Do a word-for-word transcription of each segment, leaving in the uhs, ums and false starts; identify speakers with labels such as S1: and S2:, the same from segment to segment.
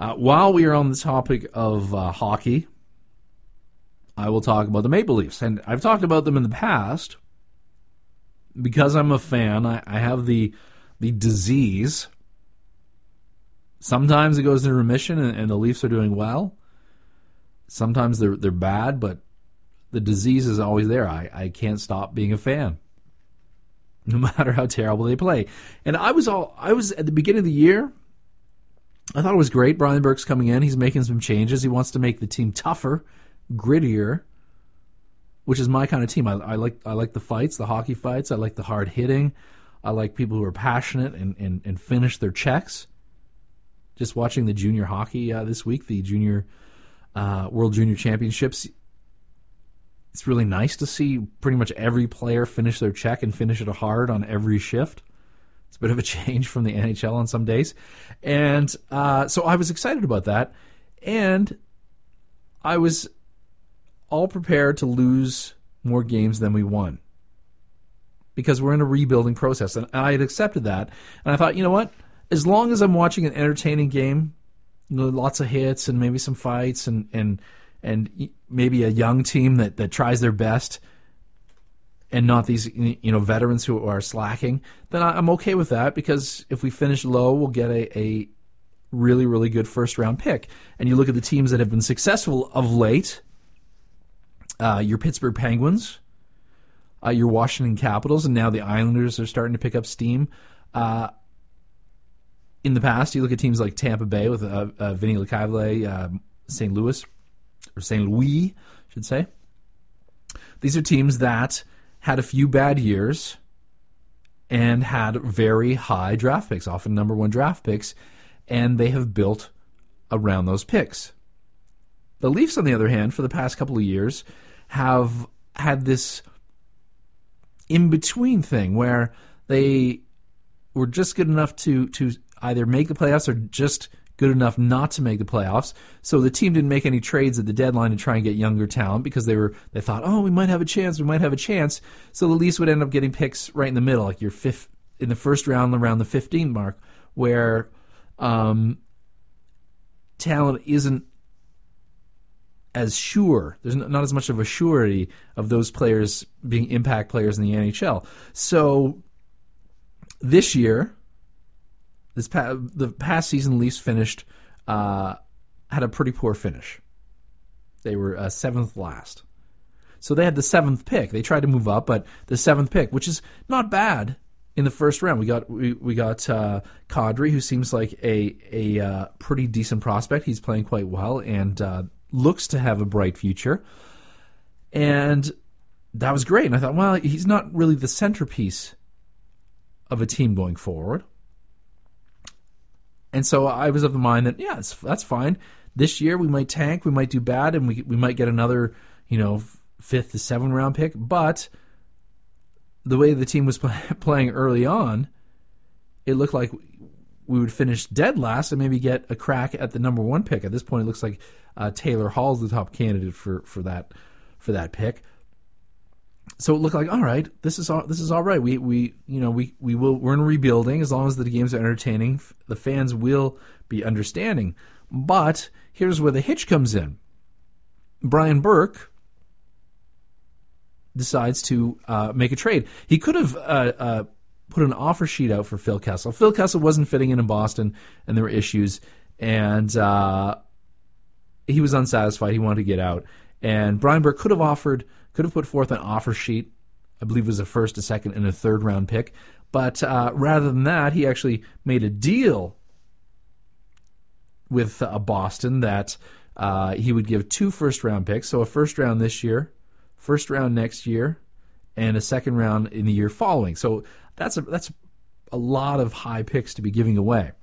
S1: Uh, while we are on the topic of uh, hockey, I will talk about the Maple Leafs. And I've talked about them in the past because I'm a fan. I, I have the the disease. Sometimes it goes into remission and, and the Leafs are doing well. Sometimes they're they're bad, but the disease is always there. I, I can't stop being a fan, no matter how terrible they play. And I was all I was at the beginning of the year. I thought it was great. Brian Burke's coming in. He's making some changes. He wants to make the team tougher, grittier, which is my kind of team. I, I like I like the fights, the hockey fights. I like the hard hitting. I like people who are passionate and, and, and finish their checks. Just watching the junior hockey uh, this week, the junior uh, World Junior Championships, it's really nice to see pretty much every player finish their check and finish it hard on every shift. It's a bit of a change from the N H L on some days. And uh, so I was excited about that. And I was all prepared to lose more games than we won because we're in a rebuilding process. And I had accepted that. And I thought, you know what? As long as I'm watching an entertaining game, you know, lots of hits and maybe some fights and and, and maybe a young team that, that tries their best and not these, you know, veterans who are slacking, then I'm okay with that because if we finish low, we'll get a, a really, really good first-round pick. And you look at the teams that have been successful of late, uh, your Pittsburgh Penguins, uh, your Washington Capitals, and now the Islanders are starting to pick up steam. Uh, in the past, you look at teams like Tampa Bay with uh, uh, Vinny Lecavalier, uh, Saint Louis, or Saint Louis, I should say. These are teams that had a few bad years and had very high draft picks, often number one draft picks, and they have built around those picks. The Leafs, on the other hand, for the past couple of years, have had this in-between thing where they were just good enough to, to either make the playoffs or just good enough not to make the playoffs. So the team didn't make any trades at the deadline to try and get younger talent because they were they thought, oh, we might have a chance, we might have a chance. So the Leafs would end up getting picks right in the middle, like your fifth in the first round, around the fifteen mark, where um, talent isn't as sure. There's not as much of a surety of those players being impact players in the N H L. So this year, This pa- the past season, Leafs finished uh, had a pretty poor finish. They were uh, seventh last, so they had the seventh pick. They tried to move up, but the seventh pick, which is not bad in the first round, we got we we got uh, Kadri, who seems like a a uh, pretty decent prospect. He's playing quite well and uh, looks to have a bright future, and that was great. And I thought, well, he's not really the centerpiece of a team going forward. And so I was of the mind that, yeah, it's, that's fine. This year we might tank, we might do bad, and we we might get another, you know, fifth to seventh round pick. But the way the team was play, playing early on, it looked like we would finish dead last and maybe get a crack at the number one pick. At this point, it looks like uh, Taylor Hall's the top candidate for, for that for that pick. So it looked like, all right, this is all, this is all right. We we you know we we will we're in rebuilding as long as the games are entertaining. The fans will be understanding. But here's where the hitch comes in. Brian Burke decides to uh, make a trade. He could have uh, uh, put an offer sheet out for Phil Kessel. Phil Kessel wasn't fitting in in Boston, and there were issues, and uh, he was unsatisfied. He wanted to get out, and Brian Burke could have offered. Could have put forth an offer sheet, I believe it was a first, a second, and a third round pick. But uh, rather than that, he actually made a deal with uh, Boston that uh, he would give two first round picks. So a first round this year, first round next year, and a second round in the year following. So that's a, that's a lot of high picks to be giving away.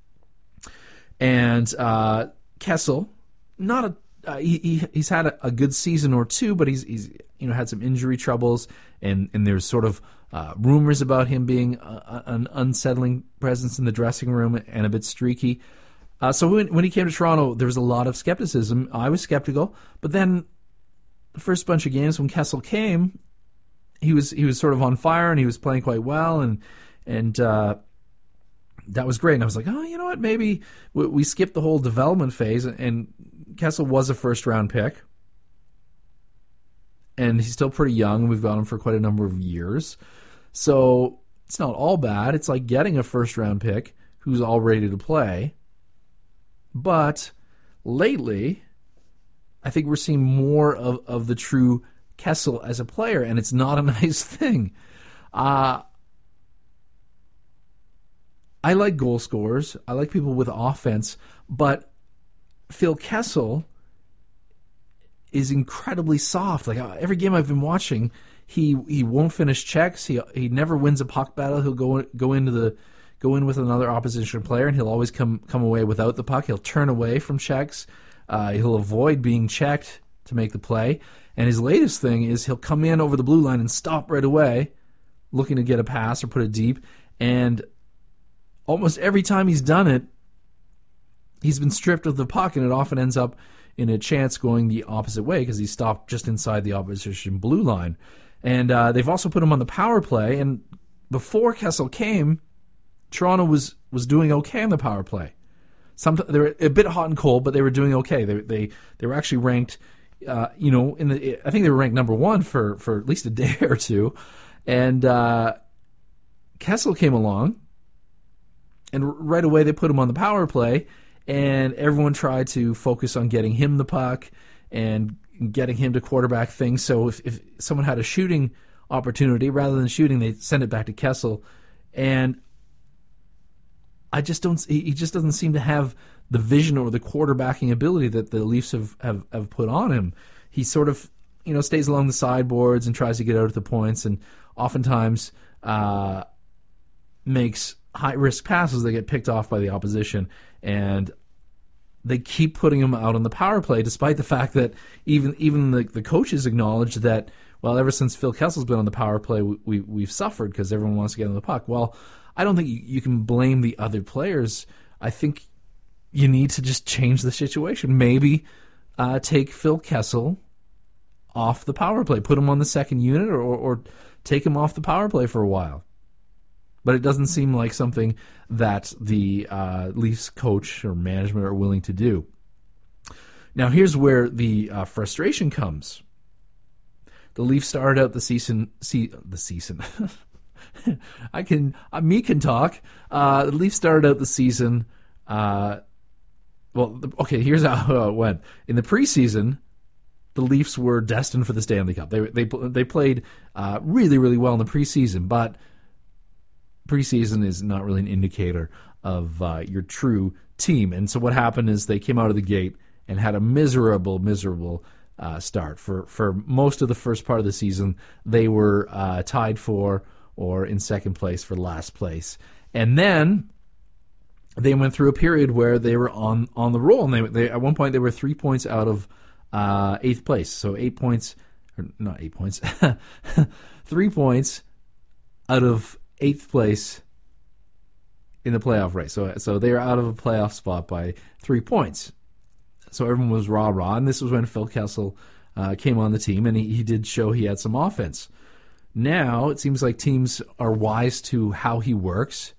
S1: And uh, Kessel, not a Uh, he, he he's had a, a good season or two, but he's he's you know had some injury troubles, and, and there's sort of uh, rumors about him being a, an unsettling presence in the dressing room and a bit streaky. Uh, so when when he came to Toronto, there was a lot of skepticism. I was skeptical, but then the first bunch of games when Kessel came, he was he was sort of on fire and he was playing quite well, and and uh, that was great. And I was like, oh, you know what? Maybe we, we skipped the whole development phase. And Kessel was a first-round pick. And he's still pretty young. We've got him for quite a number of years. So it's not all bad. It's like getting a first-round pick who's all ready to play. But lately, I think we're seeing more of, of the true Kessel as a player, and it's not a nice thing. Uh, I like goal scorers. I like people with offense, but Phil Kessel is incredibly soft. Like every game I've been watching, he he won't finish checks. He he never wins a puck battle. He'll go go into the go in with another opposition player, and he'll always come come away without the puck. He'll turn away from checks. Uh, he'll avoid being checked to make the play. And his latest thing is he'll come in over the blue line and stop right away, looking to get a pass or put it deep. And almost every time he's done it, he's been stripped of the puck, and it often ends up in a chance going the opposite way because he stopped just inside the opposition blue line. And uh, they've also put him on the power play. And before Kessel came, Toronto was was doing okay on the power play. Sometimes they were a bit hot and cold, but they were doing okay. They they they were actually ranked. Uh, you know, in the I think they were ranked number one for, for at least a day or two, and uh, Kessel came along, and right away they put him on the power play, and everyone tried to focus on getting him the puck and getting him to quarterback things. So if, if someone had a shooting opportunity, rather than shooting, they send it back to Kessel, and I just don't. He just doesn't seem to have the vision or the quarterbacking ability that the Leafs have, have, have put on him. He sort of, you know, stays along the sideboards and tries to get out at the points, and oftentimes uh, makes high-risk passes that get picked off by the opposition. And they keep putting him out on the power play, despite the fact that even even the, the coaches acknowledge that, well, ever since Phil Kessel's been on the power play, we, we, we've suffered because everyone wants to get on the puck. Well, I don't think you, you can blame the other players. I think you need to just change the situation. Maybe uh, take Phil Kessel off the power play, put him on the second unit, or, or, or take him off the power play for a while. But it doesn't seem like something that the uh, Leafs coach or management are willing to do. Now, here's where the uh, frustration comes. The Leafs started out the season. See, the season. I can. Uh, me can talk. Uh, the Leafs started out the season. Uh, well, okay. Here's how it went. In the preseason, the Leafs were destined for the Stanley Cup. They they they played uh, really really well in the preseason, but preseason is not really an indicator of uh, your true team. And so what happened is they came out of the gate and had a miserable, miserable uh, start. For for most of the first part of the season, they were uh, tied for or in second place for last place. And then they went through a period where they were on, on the roll. And they, they at one point, they were three points out of uh, eighth place. So eight points, or not eight points, three points out of eighth place in the playoff race. So, so they were out of a playoff spot by three points. So everyone was rah-rah. And this was when Phil Kessel uh, came on the team, and he, he did show he had some offense. Now, it seems like teams are wise to how he works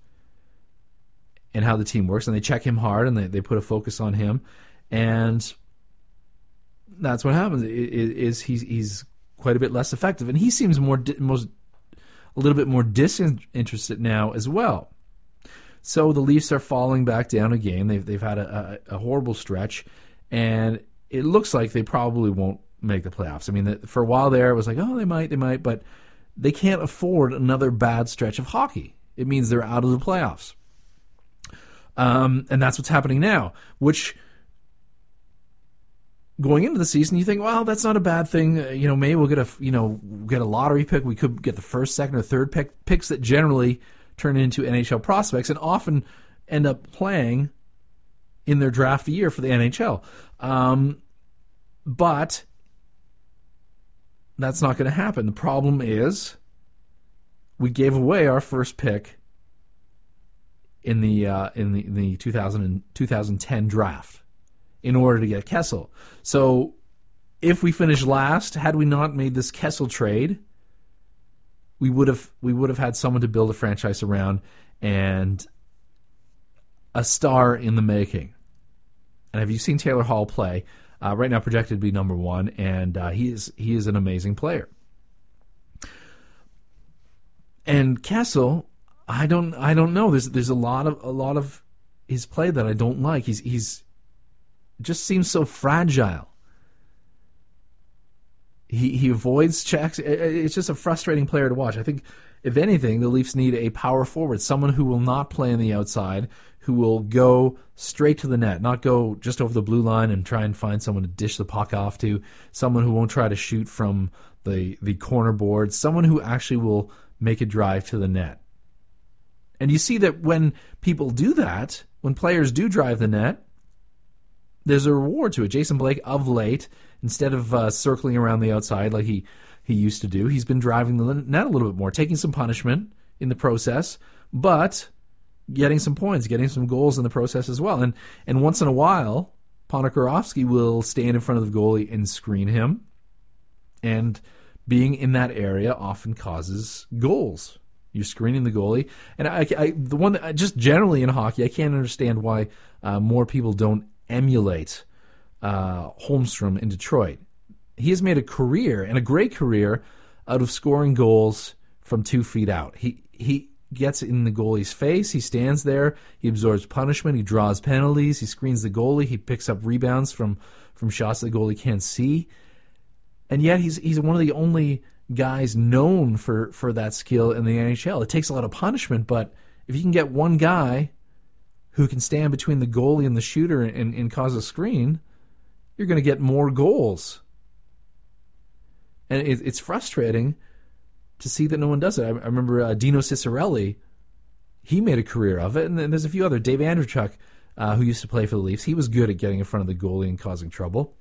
S1: and how the team works, and they check him hard, and they, they put a focus on him, and that's what happens, is he's, he's quite a bit less effective, and he seems more most a little bit more disinterested now as well. So the Leafs are falling back down again. They've, they've had a, a, a horrible stretch, and it looks like they probably won't make the playoffs. I mean, for a while there, it was like, oh, they might, they might, but they can't afford another bad stretch of hockey. It means they're out of the playoffs. Um, and that's what's happening now, which going into the season, you think, well, that's not a bad thing. Uh, you know, maybe we'll get a, you know, get a lottery pick. We could get the first, second, or third pick, picks that generally turn into N H L prospects and often end up playing in their draft year for the N H L. Um, but that's not going to happen. The problem is we gave away our first pick in the uh, in the in the two thousand twenty ten draft in order to get Kessel. So if we finished last, had we not made this Kessel trade, we would have we would have had someone to build a franchise around, and a star in the making. And have you seen Taylor Hall play? Uh, right now projected to be number one, and uh, he is he is an amazing player. And Kessel, I don't I don't know. There's there's a lot of a lot of his play that I don't like. He's he's just seems so fragile. He he avoids checks. It's just a frustrating player to watch. I think, if anything, the Leafs need a power forward, someone who will not play on the outside, who will go straight to the net, not go just over the blue line and try and find someone to dish the puck off to, someone who won't try to shoot from the, the corner board, someone who actually will make a drive to the net. And you see that when people do that, when players do drive the net, there's a reward to it. Jason Blake, of late, instead of uh, circling around the outside like he, he used to do, he's been driving the net a little bit more, taking some punishment in the process, but getting some points, getting some goals in the process as well. And and once in a while, Ponikarovsky will stand in front of the goalie and screen him. And being in that area often causes goals. You're screening the goalie. And I, I the one that, just generally in hockey, I can't understand why uh, more people don't emulate uh, Holmstrom in Detroit. He has made a career, and a great career, out of scoring goals from two feet out. He he gets in the goalie's face. He stands there. He absorbs punishment. He draws penalties. He screens the goalie. He picks up rebounds from, from shots the goalie can't see. And yet he's he's one of the only guys known for, for that skill in the N H L. It takes a lot of punishment, but if you can get one guy who can stand between the goalie and the shooter and, and cause a screen, you're going to get more goals. And it, it's frustrating to see that no one does it. I, I remember uh, Dino Ciccarelli, he made a career of it, and then there's a few other. Dave Andreychuk, uh, who used to play for the Leafs, he was good at getting in front of the goalie and causing trouble.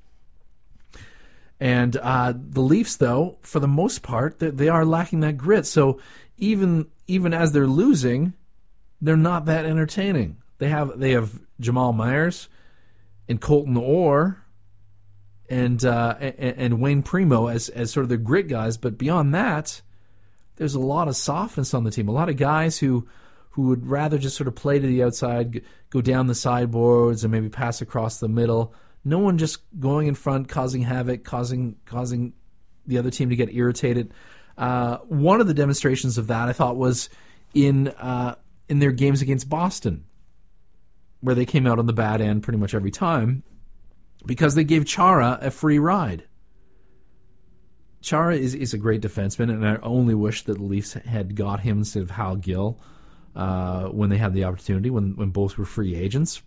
S1: And uh, the Leafs, though, for the most part, they, they are lacking that grit. So even even as they're losing, they're not that entertaining. They have they have Jamal Myers and Colton Orr and uh, and, and Wayne Primo as as sort of the grit guys, but beyond that, there's a lot of softness on the team. A lot of guys who who would rather just sort of play to the outside, go down the sideboards, and maybe pass across the middle. No one just going in front, causing havoc, causing causing the other team to get irritated. Uh, one of the demonstrations of that, I thought, was in uh, in their games against Boston, where they came out on the bad end pretty much every time because they gave Chara a free ride. Chara is, is a great defenseman, and I only wish that the Leafs had got him instead of Hal Gill uh, when they had the opportunity, when, when both were free agents.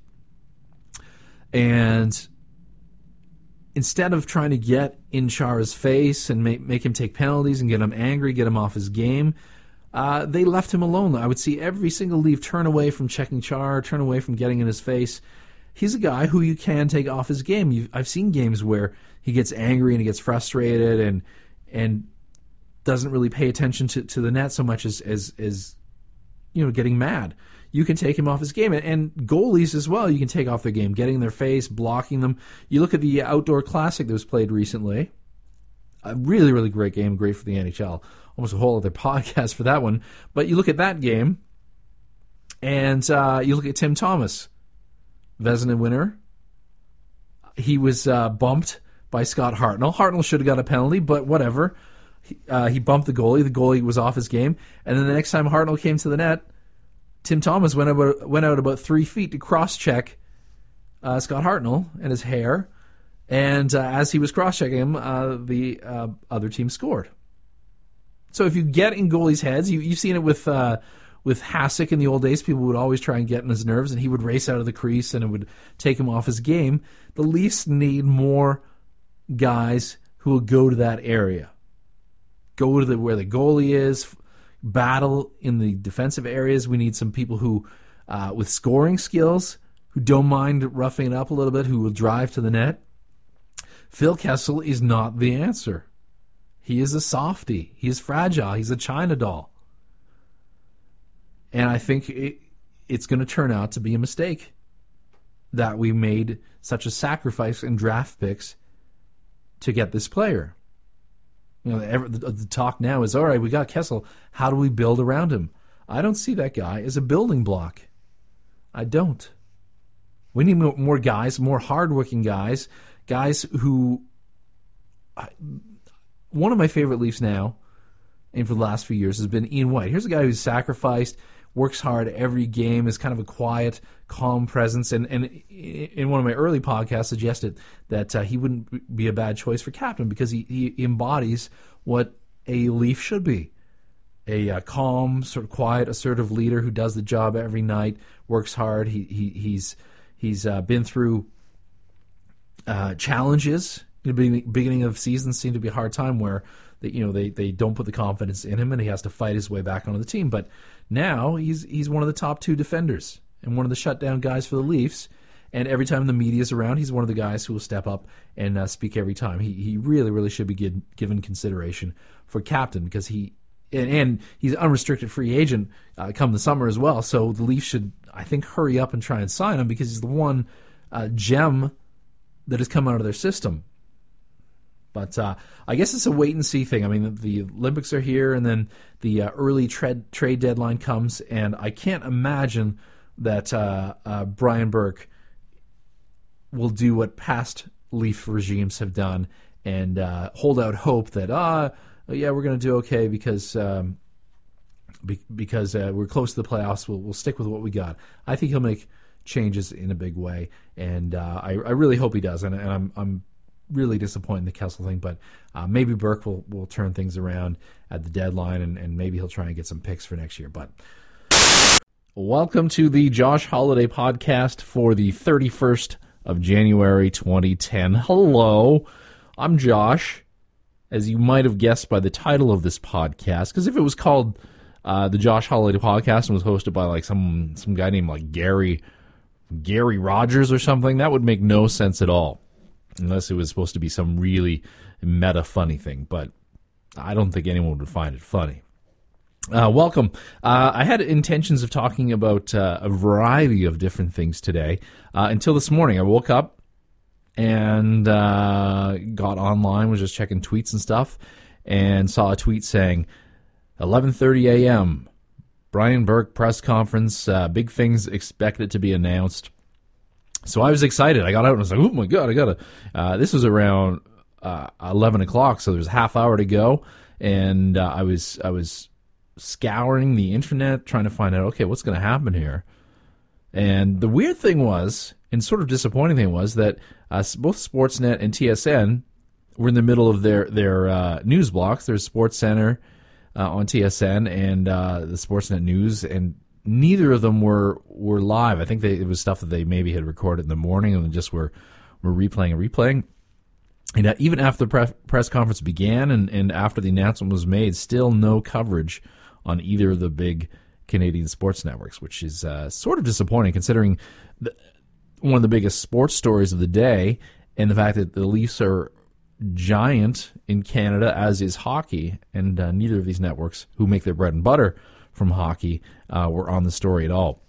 S1: And instead of trying to get in Chara's face and make, make him take penalties and get him angry, get him off his game, uh, they left him alone. I would see every single Leaf turn away from checking Chara, turn away from getting in his face. He's a guy who you can take off his game. You've, I've seen games where he gets angry and he gets frustrated and and doesn't really pay attention to, to the net so much as, as as you know getting mad. You can take him off his game, and, and goalies as well. You can take off their game, getting in their face, blocking them. You look at the Outdoor Classic that was played recently. A really, really great game, great for the N H L. Almost a whole other podcast for that one. But you look at that game, and uh, you look at Tim Thomas, Vezina winner. He was uh, bumped by Scott Hartnell. Hartnell should have got a penalty, but whatever. He, uh, he bumped the goalie. The goalie was off his game. And then the next time Hartnell came to the net, Tim Thomas went out, went out about three feet to cross-check uh, Scott Hartnell and his hair. And uh, as he was cross-checking him, uh, the uh, other team scored. So if you get in goalies' heads, you, you've seen it with uh, with Hasek in the old days. People would always try and get in his nerves, and he would race out of the crease, and it would take him off his game. The Leafs need more guys who will go to that area. Go to the, where the goalie is, battle in the defensive areas. We need some people who, uh, with scoring skills, who don't mind roughing it up a little bit, who will drive to the net. Phil Kessel is not the answer. He is a softie. He is fragile. He's a China doll. And I think it, it's going to turn out to be a mistake that we made such a sacrifice in draft picks to get this player. You know, every, the, the talk now is, all right, we got Kessel. How do we build around him? I don't see that guy as a building block. I don't. We need more guys, more hardworking guys, guys who... One of my favorite Leafs now, and for the last few years, has been Ian White. Here's a guy who's sacrificed, works hard every game, is kind of a quiet, calm presence, and, and in one of my early podcasts suggested that uh, he wouldn't be a bad choice for captain because he, he embodies what a Leaf should be. A uh, calm, sort of quiet, assertive leader who does the job every night, works hard. He, he he's he's uh, been through uh, challenges. The beginning, beginning of season seemed to be a hard time where they, you know they, they don't put the confidence in him and he has to fight his way back onto the team. But now he's he's one of the top two defenders and one of the shutdown guys for the Leafs. And every time the media's around, he's one of the guys who will step up and uh, speak every time. He he really really should be give, given consideration for captain because he. And, and he's an unrestricted free agent uh, come the summer as well. So the Leafs should, I think, hurry up and try and sign him because he's the one uh, gem that has come out of their system. But uh, I guess it's a wait-and-see thing. I mean, the, the Olympics are here, and then the uh, early trade, trade deadline comes, and I can't imagine that uh, uh, Brian Burke will do what past Leaf regimes have done and uh, hold out hope that, ah, yeah, we're going to do okay because um, be, because uh, we're close to the playoffs. We'll, we'll stick with what we got. I think he'll make changes in a big way, and uh, I, I really hope he does. And, and I'm I'm really disappointed in the Kessel thing, but uh, maybe Burke will, will turn things around at the deadline, and, and maybe he'll try and get some picks for next year. But welcome to the Josh Holiday podcast for the thirty-first of January, twenty ten. Hello, I'm Josh. As you might have guessed by the title of this podcast, because if it was called uh, the Josh Holiday Podcast and was hosted by like some some guy named like Gary Gary Rogers or something, that would make no sense at all, unless it was supposed to be some really meta funny thing. But I don't think anyone would find it funny. Uh, welcome. Uh, I had intentions of talking about uh, a variety of different things today uh, until this morning. I woke up and uh, got online, was just checking tweets and stuff, and saw a tweet saying, eleven thirty a.m., Brian Burke press conference, uh, big things expected to be announced. So I was excited. I got out and was like, oh my God, I got to... Uh, this was around uh, eleven o'clock, so there's a half hour to go, and uh, I was I was scouring the internet, trying to find out, okay, what's going to happen here? And the weird thing was, and sort of disappointing thing was, that uh, both Sportsnet and T S N were in the middle of their their uh, news blocks. There's SportsCenter uh, on T S N and uh, the Sportsnet News, and neither of them were were live. I think they, it was stuff that they maybe had recorded in the morning and just were were replaying and replaying. And uh, even after the pre- press conference began and, and after the announcement was made, still no coverage on either of the big Canadian sports networks, which is uh, sort of disappointing considering the, one of the biggest sports stories of the day and the fact that the Leafs are giant in Canada, as is hockey, and uh, neither of these networks, who make their bread and butter from hockey, uh, were on the story at all.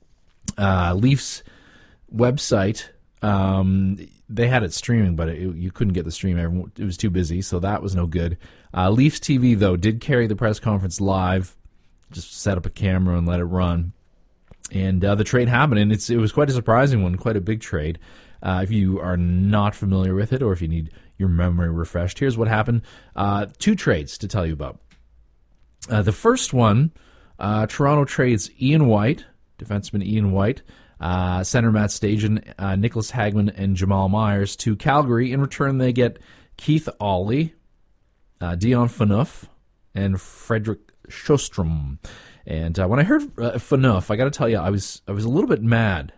S1: Uh, Leafs website, um, they had it streaming, but it, you couldn't get the stream. Everyone, it was too busy, so that was no good. Uh, Leafs T V, though, did carry the press conference live, just set up a camera and let it run. And uh, the trade happened, and it's, it was quite a surprising one, quite a big trade. Uh, if you are not familiar with it or if you need your memory refreshed, here's what happened. Uh, two trades to tell you about. Uh, the first one, uh, Toronto trades Ian White, defenseman Ian White, uh, center Matt Stajan, uh, Nicholas Hagman, and Jamal Myers to Calgary. In return, they get Keith Aulley, uh, Dion Phaneuf, and Frederick Sjostrom. And uh, when I heard uh, Phaneuf, I got to tell you, I was I was a little bit mad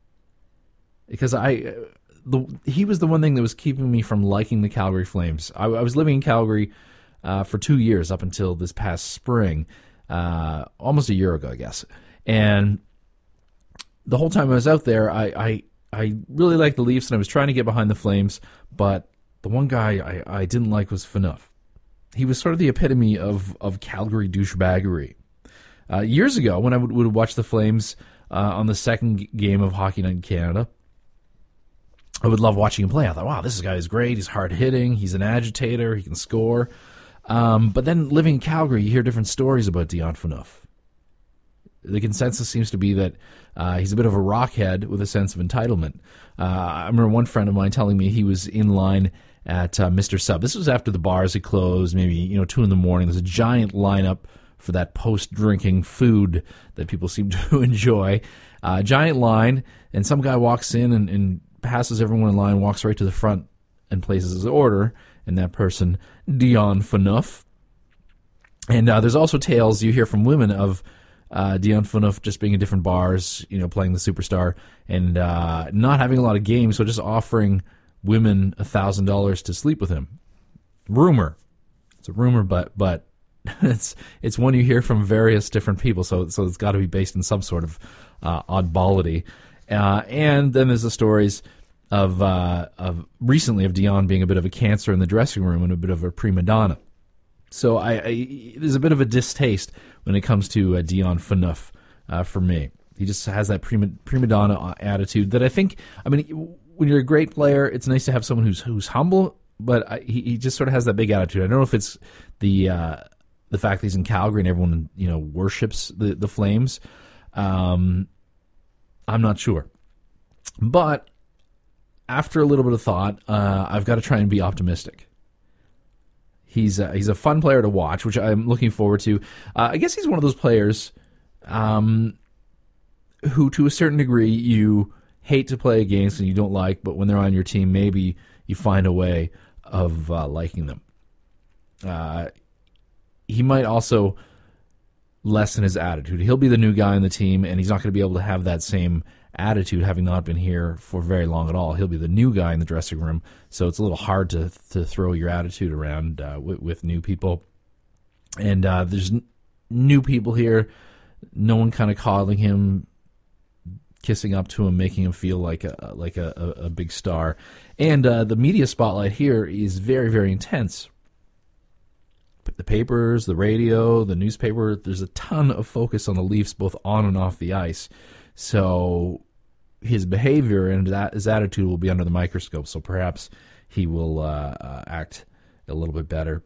S1: because I uh, the he was the one thing that was keeping me from liking the Calgary Flames. I, I was living in Calgary uh, for two years up until this past spring, uh, almost a year ago, I guess. And the whole time I was out there, I I, I really liked the Leafs, and I was trying to get behind the Flames. But the one guy I, I didn't like was Phaneuf. He was sort of the epitome of of Calgary douchebaggery. Uh, years ago, when I would, would watch the Flames uh, on the second game of Hockey Night in Canada, I would love watching him play. I thought, wow, this guy is great. He's hard-hitting. He's an agitator. He can score. Um, but then living in Calgary, you hear different stories about Dion Phaneuf. the consensus seems to be that uh, he's a bit of a rockhead with a sense of entitlement. Uh, I remember one friend of mine telling me he was in line at uh, Mister Sub. This was after the bars had closed, maybe you know two in the morning. There's a giant lineup for that post-drinking food that people seem to enjoy. Uh, giant line, and some guy walks in and, and passes everyone in line, walks right to the front and places his order, and that person, Dion Phaneuf. And uh, there's also tales you hear from women of uh, Dion Phaneuf just being in different bars, you know, playing the superstar, and uh, not having a lot of games, so just offering women one thousand dollars to sleep with him. Rumor. It's a rumor, but but it's it's one you hear from various different people, so so it's got to be based in some sort of uh, oddballity. Uh, and then there's the stories of uh, of recently of Dion being a bit of a cancer in the dressing room and a bit of a prima donna. So I, I there's a bit of a distaste when it comes to uh, Dion Phaneuf uh, for me. He just has that prima prima donna attitude that I think. I mean, when you're a great player, it's nice to have someone who's who's humble, but I, he he just sort of has that big attitude. I don't know if it's the uh, the fact that he's in Calgary and everyone you know worships the the Flames. Um, I'm not sure, but after a little bit of thought, uh, I've got to try and be optimistic. He's a, he's a fun player to watch, which I'm looking forward to. Uh, I guess he's one of those players um, who, to a certain degree, you hate to play against and you don't like, but when they're on your team, maybe you find a way of uh, liking them. Uh, he might also lessen his attitude. He'll be the new guy on the team, and he's not going to be able to have that same attitude, having not been here for very long at all. He'll be the new guy in the dressing room, so it's a little hard to to throw your attitude around uh, with, with new people. And uh, there's n- new people here, no one kind of coddling him, kissing up to him, making him feel like a like a, a, a big star. And uh, the media spotlight here is very, very intense. The papers, the radio, the newspaper, there's a ton of focus on the Leafs both on and off the ice. So his behavior and that, his attitude will be under the microscope, so perhaps he will uh, uh, act a little bit better.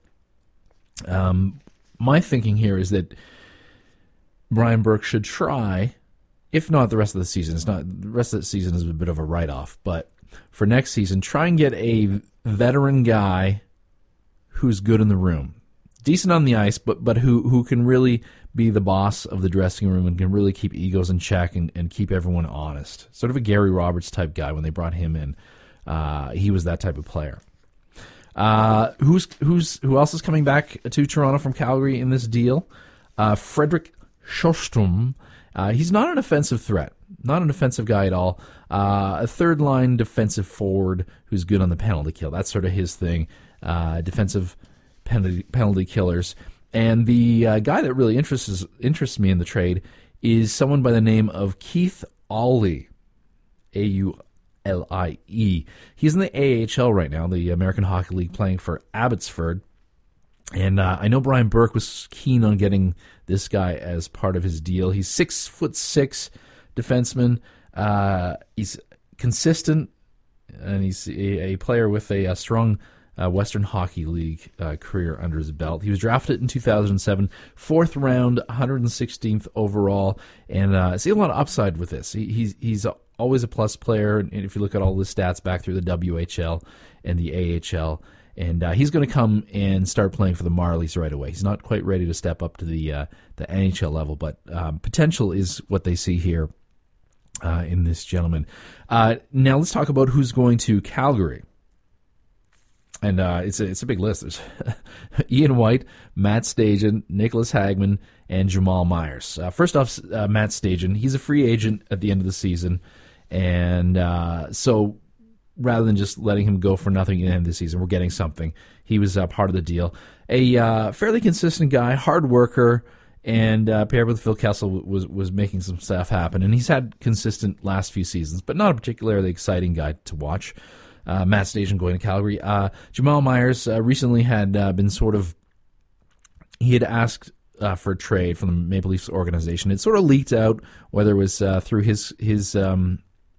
S1: Um, my thinking here is that Brian Burke should try, if not the rest of the season, it's not the rest of the season is a bit of a write-off, but for next season, try and get a veteran guy who's good in the room. Decent on the ice, but but who who can really be the boss of the dressing room and can really keep egos in check and, and keep everyone honest. Sort of a Gary Roberts type guy when they brought him in. Uh, he was that type of player. Uh, who's who's who else is coming back to Toronto from Calgary in this deal? Uh, Fredrik Sjöström. Uh, he's not an offensive threat, not an offensive guy at all. Uh, a third line defensive forward who's good on the penalty kill. That's sort of his thing. Uh, defensive penalty, penalty killers. And the uh, guy that really interests interests me in the trade is someone by the name of Keith Aulie, A U L I E. He's in the A H L right now, the American Hockey League, playing for Abbotsford. And uh, I know Brian Burke was keen on getting this guy as part of his deal. He's six foot six defenseman. Uh, he's consistent, and he's a, a player with a, a strong Uh, Western Hockey League uh, career under his belt. He was drafted in two thousand seven, fourth round, one hundred sixteenth overall, and uh, I see a lot of upside with this. He, he's he's always a plus player, and if you look at all his stats back through the W H L and the A H L, and uh, he's going to come and start playing for the Marlies right away. He's not quite ready to step up to the uh, the N H L level, but um, potential is what they see here uh, in this gentleman. Uh, now let's talk about who's going to Calgary. And uh, it's a it's a big list. There's Ian White, Matt Stajan, Nicholas Hagman, and Jamal Myers. Uh, first off, uh, Matt Stajan. He's a free agent at the end of the season, and uh, so rather than just letting him go for nothing at the end of the season, we're getting something. He was uh, part of the deal. A uh, fairly consistent guy, hard worker, and uh, paired with Phil Kessel was was making some stuff happen. And he's had consistent last few seasons, but not a particularly exciting guy to watch. Uh, Matt Stajan going to Calgary. Uh, Jamal Myers uh, recently had uh, been sort of, he had asked uh, for a trade from the Maple Leafs organization. It sort of leaked out, whether it was uh, through his his um,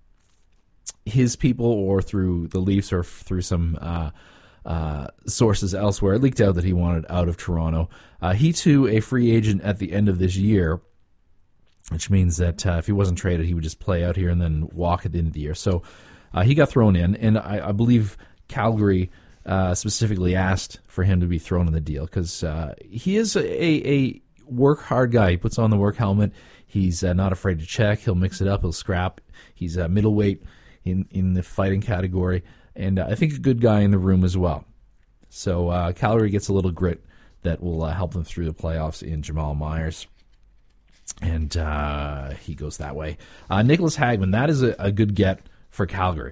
S1: his people or through the Leafs or through some uh, uh, sources elsewhere. It leaked out that he wanted out of Toronto. Uh, he too, a free agent at the end of this year. which means that uh, if he wasn't traded, he would just play out here and then walk at the end of the year. So uh, he got thrown in, and I, I believe Calgary uh, specifically asked for him to be thrown in the deal because uh, he is a, a work-hard guy. He puts on the work helmet. He's uh, not afraid to check. He'll mix it up. He'll scrap. He's a middleweight in, in the fighting category, and uh, I think a good guy in the room as well. So uh, Calgary gets a little grit that will uh, help them through the playoffs in Jamal Myers. And uh, he goes that way. Uh, Nicholas Hagman, that is a, a good get for Calgary.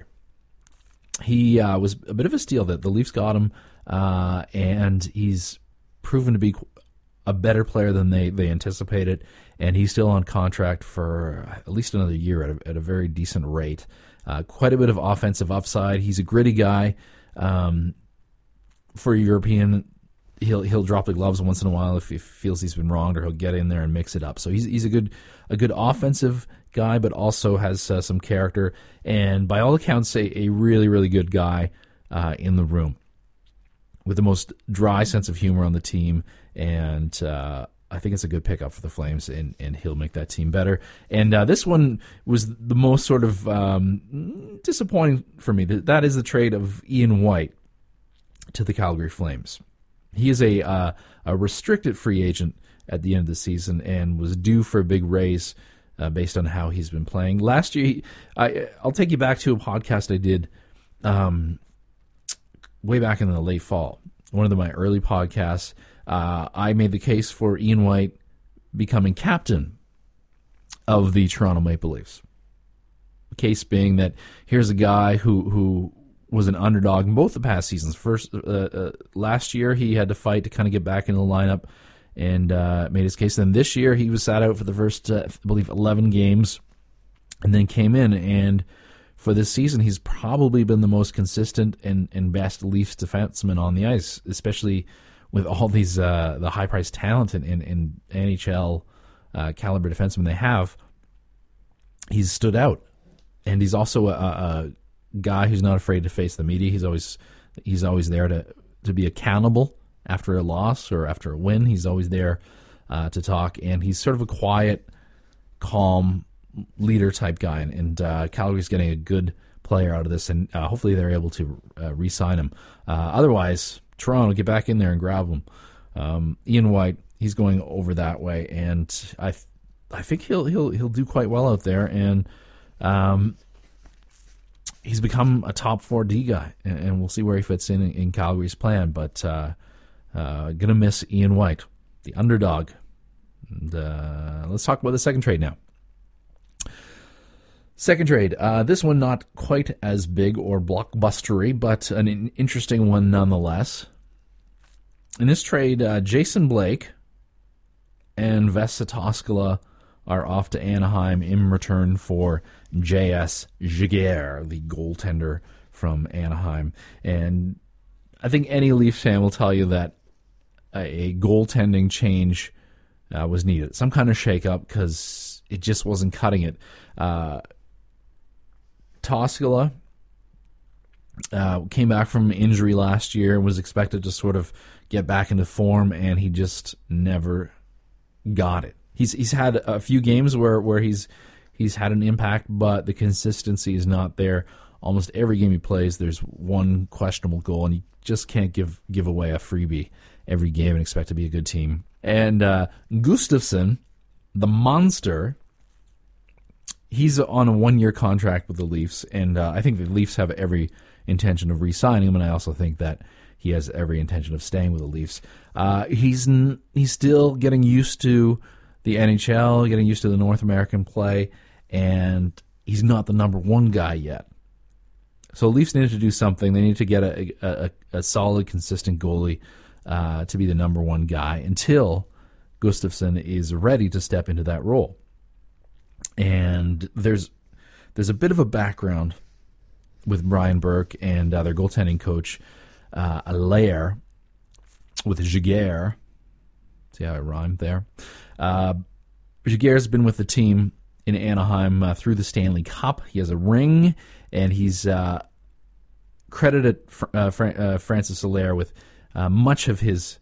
S1: He uh, was a bit of a steal that the Leafs got him, uh, and he's proven to be a better player than they, they anticipated, and he's still on contract for at least another year at a, at a very decent rate. Uh, quite a bit of offensive upside. He's a gritty guy. Um, for a European, he'll he'll drop the gloves once in a while if he feels he's been wronged, or he'll get in there and mix it up. So he's he's a good a good offensive guy, but also has uh, some character, and by all accounts, a, a really really good guy uh, in the room, with the most dry sense of humor on the team, and uh, I think it's a good pickup for the Flames, and, and he'll make that team better. And uh, this one was the most sort of um, disappointing for me. That is the trade of Ian White to the Calgary Flames. He is a uh, a restricted free agent at the end of the season and was due for a big raise uh, based on how he's been playing. Last year, he, I, I'll take you back to a podcast I did um, way back in the late fall. One of the, my early podcasts, uh, I made the case for Ian White becoming captain of the Toronto Maple Leafs. The case being that here's a guy who who was an underdog in both the past seasons. First, uh, uh, last year he had to fight to kind of get back into the lineup and uh, made his case. Then this year he was sat out for the first, uh, I believe, eleven games, and then came in. And for this season, he's probably been the most consistent and, and best Leafs defenseman on the ice, especially with all these uh, the high priced talent in, in, in N H L uh, caliber defensemen they have. He's stood out, and he's also a, a guy who's not afraid to face the media. He's always he's always there to to be accountable after a loss or after a win. He's always there uh, to talk, and he's sort of a quiet, calm leader type guy. And, and uh, Calgary's getting a good player out of this, and uh, hopefully they're able to uh, re-sign him. Uh, otherwise, Toronto, get back in there and grab him. Um, Ian White, he's going over that way, and I th- I think he'll he'll he'll do quite well out there. And um, he's become a top four D guy, and, and we'll see where he fits in in, in Calgary's plan. But uh, uh, gonna miss Ian White, the underdog. And uh, let's talk about the second trade now. Second trade. Uh, this one not quite as big or blockbustery, but an in- interesting one nonetheless. In this trade, uh, Jason Blake and Vesa Toskala are off to Anaheim in return for J S Giguère, the goaltender from Anaheim. And I think any Leafs fan will tell you that a, a goaltending change uh, was needed. Some kind of shakeup, because it just wasn't cutting it. Uh, Toskala uh, came back from injury last year and was expected to sort of get back into form, and he just never got it. He's he's had a few games where, where he's he's had an impact, but the consistency is not there. Almost every game he plays, there's one questionable goal, and you just can't give give away a freebie every game and expect to be a good team. And uh, Gustafsson, the monster, he's on a one-year contract with the Leafs, and uh, I think the Leafs have every intention of re-signing him, and I also think that he has every intention of staying with the Leafs. Uh, he's n- he's still getting used to the N H L, getting used to the North American play, and he's not the number one guy yet. So Leafs needed to do something. They need to get a, a, a solid, consistent goalie uh, to be the number one guy until Gustafsson is ready to step into that role. And there's there's a bit of a background with Brian Burke and uh, their goaltending coach, uh, Allaire, with Giguère. See how I rhymed there? Uh, Giguère's been with the team in Anaheim uh, through the Stanley Cup. He has a ring, and he's uh, credited uh, Fra- uh, Francis Allaire with uh, much of his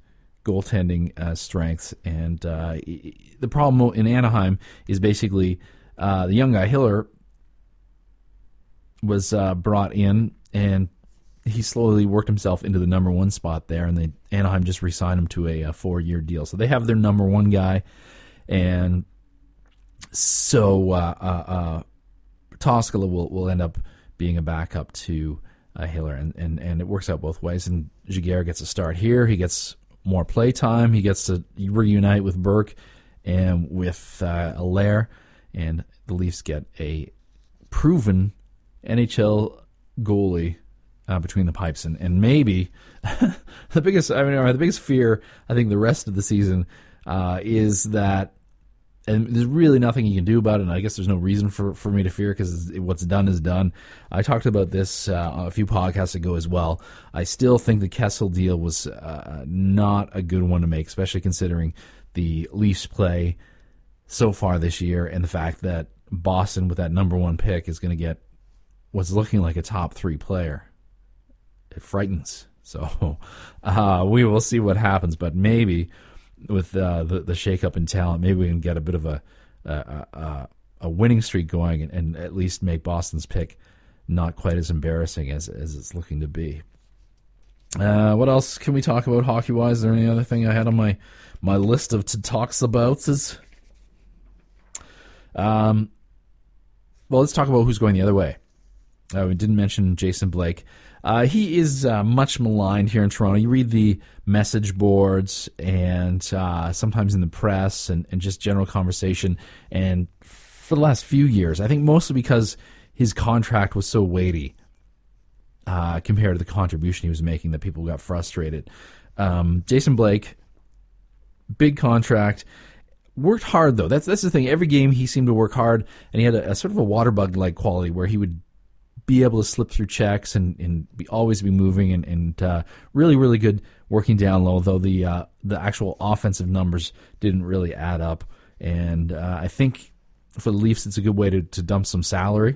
S1: goaltending uh, strength. And uh, the problem in Anaheim is basically uh, the young guy, Hiller, was uh, brought in, and he slowly worked himself into the number one spot there, and they, Anaheim just re-signed him to a, a four-year deal. So they have their number one guy, and so uh, uh, uh, Toskala will, will end up being a backup to uh, Hiller, and, and, and it works out both ways. And Giguère gets a start here. He gets more play time. He gets to reunite with Burke and with uh, Allaire, and the Leafs get a proven N H L goalie uh, between the pipes. And, and maybe the biggest, I mean, the biggest fear, I think, the rest of the season uh, is that, and there's really nothing you can do about it, and I guess there's no reason for, for me to fear, because what's done is done. I talked about this uh, a few podcasts ago as well. I still think the Kessel deal was uh, not a good one to make, especially considering the Leafs play so far this year, and the fact that Boston, with that number one pick, is going to get what's looking like a top three player. It frightens. So uh, we will see what happens, but maybe with uh, the the shakeup in talent, maybe we can get a bit of a a, a, a winning streak going, and, and at least make Boston's pick not quite as embarrassing as as it's looking to be. Uh, what else can we talk about hockey wise? Is there any other thing I had on my my list of to talks about? Is um, well, let's talk about who's going the other way. Uh, we didn't mention Jason Blake. Uh, he is uh, much maligned here in Toronto. You read the message boards and uh, sometimes in the press and, and just general conversation. And for the last few years, I think mostly because his contract was so weighty uh, compared to the contribution he was making, that people got frustrated. Um, Jason Blake, big contract. Worked hard, though. That's that's the thing. Every game he seemed to work hard, and he had a, a sort of a water bug-like quality where he would be able to slip through checks and, and be, always be moving, and, and uh, really, really good working down low, though the uh, the actual offensive numbers didn't really add up. And uh, I think for the Leafs, it's a good way to, to dump some salary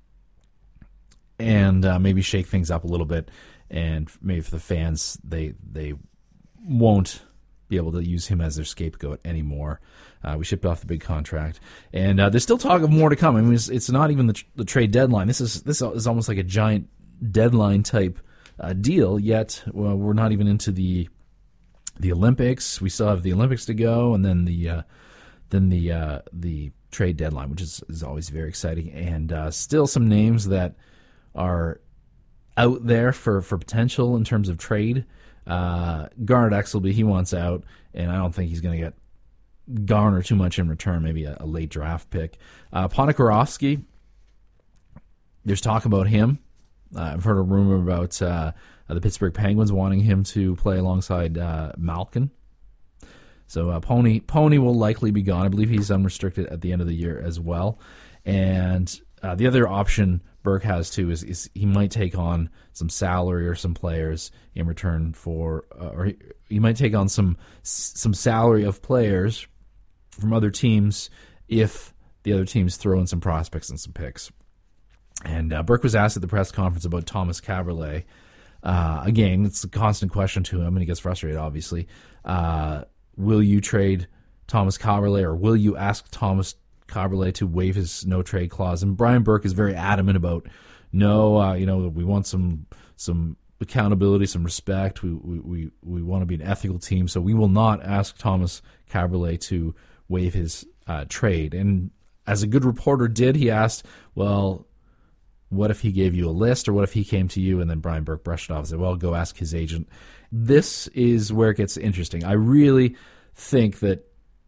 S1: and uh, maybe shake things up a little bit. And maybe for the fans, they they won't be able to use him as their scapegoat anymore. Uh, we shipped off the big contract, and uh, there's still talk of more to come. I mean, it's, it's not even the, tr- the trade deadline. This is this is almost like a giant deadline type uh, deal. Yet, well, we're not even into the the Olympics. We still have the Olympics to go, and then the uh, then the uh, the trade deadline, which is, is always very exciting. And uh, still some names that are out there for, for potential in terms of trade. Uh, Garnet Exelby, he wants out, and I don't think he's going to get garner too much in return, maybe a, a late draft pick. Uh, Ponikarovsky, there's talk about him. Uh, I've heard a rumor about uh, the Pittsburgh Penguins wanting him to play alongside uh, Malkin. So uh, Pony Pony will likely be gone. I believe he's unrestricted at the end of the year as well. And uh, the other option Burke has too is, is he might take on some salary or some players in return for, uh, or he, he might take on some some salary of players from other teams if the other teams throw in some prospects and some picks. And uh, Burke was asked at the press conference about Thomas Kaberle. Uh, again, it's a constant question to him, and he gets frustrated, obviously. Uh, will you trade Thomas Kaberle, or will you ask Thomas Kaberle to waive his no-trade clause? And Brian Burke is very adamant about, no, uh, you know, we want some some accountability, some respect. We we we, we want to be an ethical team, so we will not ask Thomas Kaberle to waive his uh, trade. And as a good reporter did, he asked, well, what if he gave you a list, or what if he came to you? And then Brian Burke brushed it off and said, well, go ask his agent. This is where it gets interesting. I really think that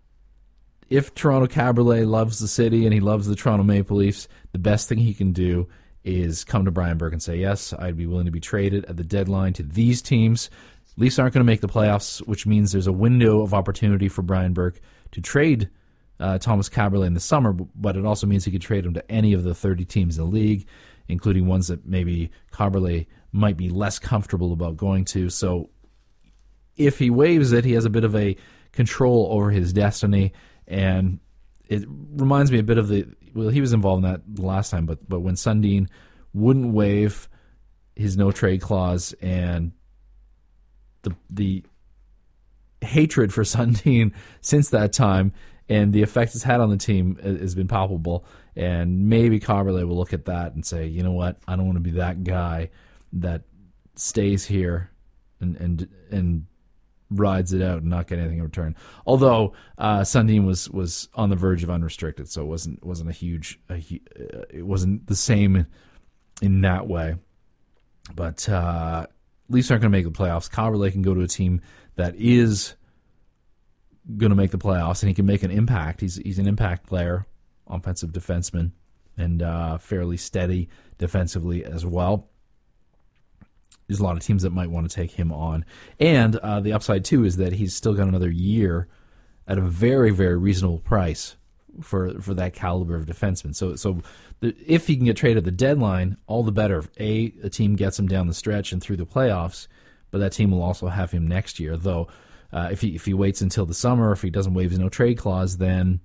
S1: if Toronto Kaberle loves the city and he loves the Toronto Maple Leafs, the best thing he can do is come to Brian Burke and say, yes, I'd be willing to be traded at the deadline to these teams. Leafs aren't going to make the playoffs, which means there's a window of opportunity for Brian Burke to trade uh, Thomas Kaberle in the summer, but it also means he could trade him to any of the thirty teams in the league, including ones that maybe Kaberle might be less comfortable about going to. So if he waives it, he has a bit of a control over his destiny. And it reminds me a bit of the, well, he was involved in that the last time, but but when Sundin wouldn't waive his no trade clause, and the the hatred for Sundin since that time, and the effect it's had on the team has been palpable. And maybe Kaberle will look at that and say, you know what, I don't want to be that guy that stays here and and and rides it out and not get anything in return. Although uh, Sundin was was on the verge of unrestricted, so it wasn't wasn't a huge, a, uh, it wasn't the same in that way. But uh, Leafs aren't going to make the playoffs. Kaberle can go to a team that is going to make the playoffs, and he can make an impact. He's he's an impact player, offensive defenseman, and uh, fairly steady defensively as well. There's a lot of teams that might want to take him on. And uh, the upside, too, is that he's still got another year at a very, very reasonable price for for that caliber of defenseman. So so the, if he can get traded at the deadline, all the better. A, a team gets him down the stretch and through the playoffs, but that team will also have him next year. Though uh, if he if he waits until the summer, if he doesn't waive his no-trade clause, then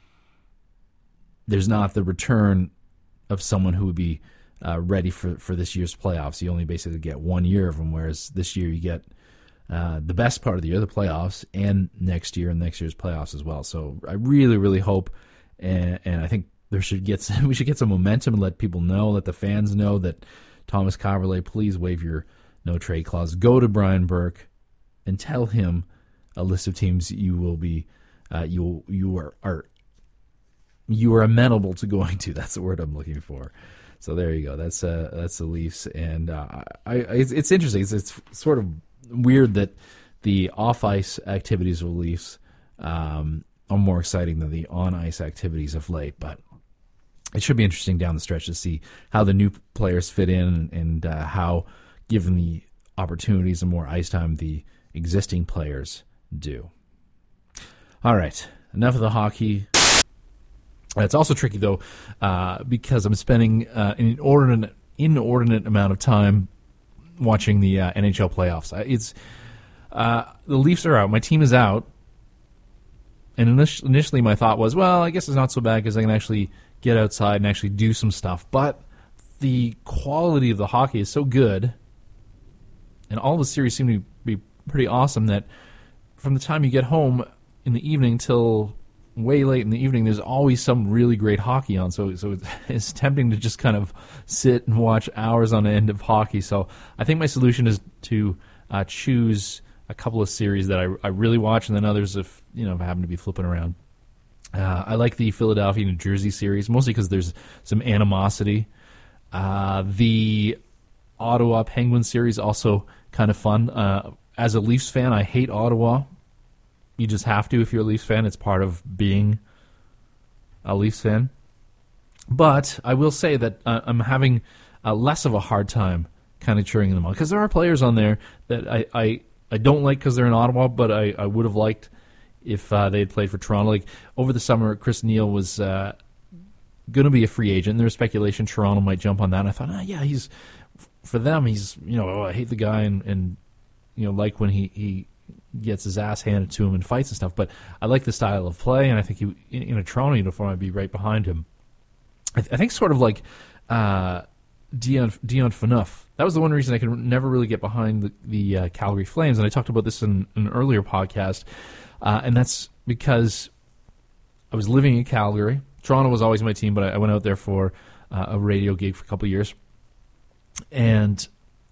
S1: there's not the return of someone who would be Uh, ready for, for this year's playoffs. You only basically get one year of them, whereas this year you get uh, the best part of the year, the playoffs, and next year and next year's playoffs as well. So I really, really hope, and, and I think there should get some, we should get some momentum and let people know, let the fans know that Thomas Kaberle, please waive your no trade clause. Go to Brian Burke and tell him a list of teams you will be, uh, you you are, are you are amenable to going to. That's the word I'm looking for. So there you go. That's uh, that's the Leafs, and uh, I, I it's, it's interesting. It's, it's sort of weird that the off-ice activities of the Leafs um, are more exciting than the on-ice activities of late. But it should be interesting down the stretch to see how the new players fit in, and uh, how, given the opportunities and more ice time, the existing players do. All right, enough of the hockey. It's also tricky, though, uh, because I'm spending uh, an inordinate, inordinate amount of time watching the uh, N H L playoffs. It's uh, the Leafs are out. My team is out. And initially my thought was, well, I guess it's not so bad because I can actually get outside and actually do some stuff. But the quality of the hockey is so good, and all the series seem to be pretty awesome, that from the time you get home in the evening till way late in the evening, there's always some really great hockey on. So so it's, it's tempting to just kind of sit and watch hours on end of hockey. So I think my solution is to uh, choose a couple of series that I, I really watch, and then others if you know if I happen to be flipping around. Uh, I like the Philadelphia New Jersey series mostly because there's some animosity. Uh, the Ottawa Penguins series also kind of fun. Uh, as a Leafs fan, I hate Ottawa. You just have to if you're a Leafs fan. It's part of being a Leafs fan. But I will say that uh, I'm having uh, less of a hard time kind of cheering them on, because there are players on there that I, I, I don't like because they're in Ottawa, but I, I would have liked if uh, they had played for Toronto. Like over the summer, Chris Neil was uh, going to be a free agent. There was speculation Toronto might jump on that. And I thought, ah, yeah, he's for them. He's you know oh, I hate the guy and, and you know like when he he. gets his ass handed to him in fights and stuff, but I like the style of play, and I think he, in a Toronto uniform, I'd be right behind him. I, th- I think sort of like uh, Dion, Dion Phaneuf. That was the one reason I could never really get behind the, the uh, Calgary Flames, and I talked about this in, in an earlier podcast, uh, and that's because I was living in Calgary. Toronto was always my team, but I, I went out there for uh, a radio gig for a couple of years, and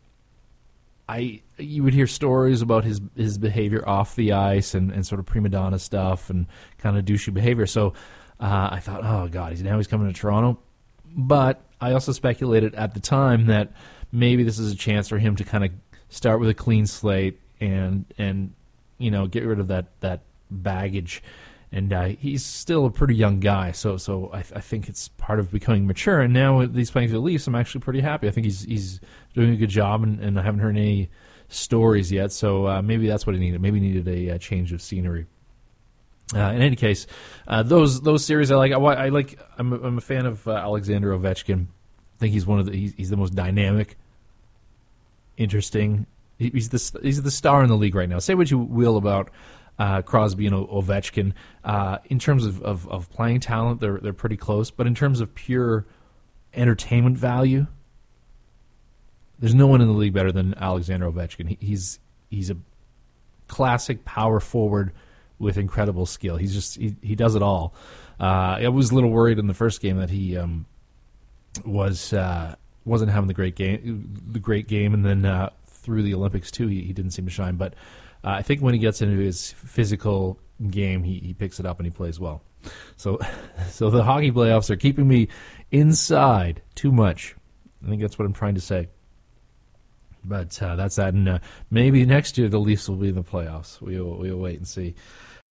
S1: I you would hear stories about his his behavior off the ice and, and sort of prima donna stuff and kind of douchey behavior. So uh, I thought, oh God, he's now he's coming to Toronto. But I also speculated at the time that maybe this is a chance for him to kind of start with a clean slate and and you know get rid of that that baggage. And uh, he's still a pretty young guy, so so I, I think it's part of becoming mature. And now with these playing for the Leafs, I'm actually pretty happy. I think he's he's doing a good job, and, and I haven't heard any stories yet. So uh, maybe that's what he needed. Maybe he needed a, a change of scenery. Uh, in any case, uh, those those series I like. I, I like. I'm a, I'm a fan of uh, Alexander Ovechkin. I think he's one of the he's, he's the most dynamic, interesting. He, he's the he's the star in the league right now. Say what you will about Uh, Crosby and Ovechkin. Uh, in terms of, of, of playing talent, they're they're pretty close. But in terms of pure entertainment value, there's no one in the league better than Alexander Ovechkin. He, he's he's a classic power forward with incredible skill. He's just he, he does it all. Uh, I was a little worried in the first game that he um, was uh, wasn't having the great game, the great game, and then uh, through the Olympics too, he, he didn't seem to shine. But uh, I think when he gets into his physical game, he, he picks it up and he plays well. So, so the hockey playoffs are keeping me inside too much. I think that's what I'm trying to say. But uh, that's that, and uh, maybe next year the Leafs will be in the playoffs. We'll we'll wait and see.